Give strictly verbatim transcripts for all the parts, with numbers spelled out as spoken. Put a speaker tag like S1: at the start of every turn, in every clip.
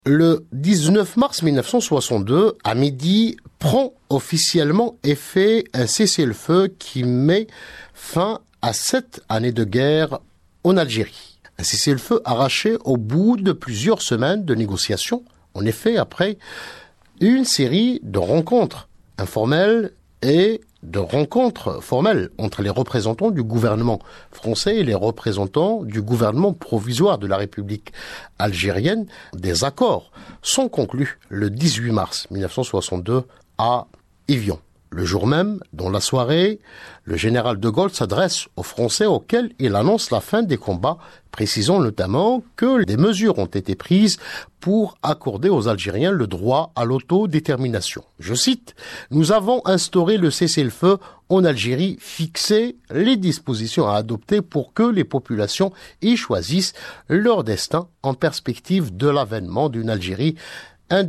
S1: Le dix-neuf mars mille neuf cent soixante-deux, à midi, prend officiellement effet un cessez-le-feu qui met fin à sept années de guerre en Algérie. Un cessez-le-feu arraché au bout de plusieurs semaines de négociations, en effet après une série de rencontres informelles et de rencontres formelles entre les représentants du gouvernement français et les représentants du gouvernement provisoire de la République algérienne. Des accords sont conclus le dix-huit mars mille neuf cent soixante-deux à Évian. Le jour même, dans la soirée, le général de Gaulle s'adresse aux Français auxquels il annonce la fin des combats, précisant notamment que des mesures ont été prises pour accorder aux Algériens le droit à l'autodétermination. Je cite, « Nous avons instauré le cessez-le-feu en Algérie, fixé les dispositions à adopter pour que les populations y choisissent leur destin en perspective de l'avènement d'une Algérie indépendante. »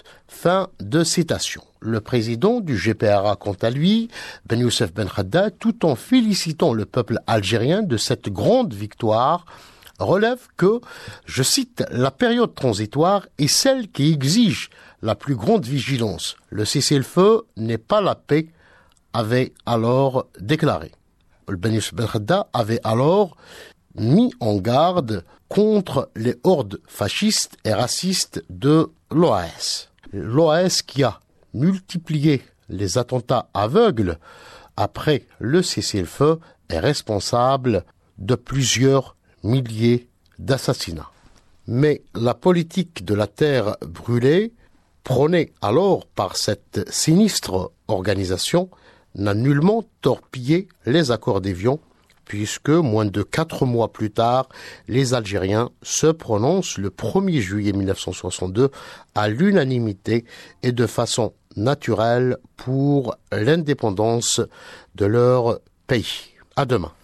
S1: Fin de citation. Le président du G P R A, quant à lui, Ben Youssef Ben Khadda, tout en félicitant le peuple algérien de cette grande victoire, relève que, je cite, « La période transitoire est celle qui exige la plus grande vigilance. Le cessez-le-feu n'est pas la paix », avait alors déclaré. Ben Youssef Ben Khadda avait alors mis en garde contre les hordes fascistes et racistes de l'O A S. L'O A S qui a multiplié les attentats aveugles après le cessez-le-feu est responsable de plusieurs milliers d'assassinats. Mais la politique de la terre brûlée, prônée alors par cette sinistre organisation, n'a nullement torpillé les accords d'Évian, puisque moins de quatre mois plus tard, les Algériens se prononcent le premier juillet mille neuf cent soixante-deux à l'unanimité et de façon naturelle pour l'indépendance de leur pays. À demain.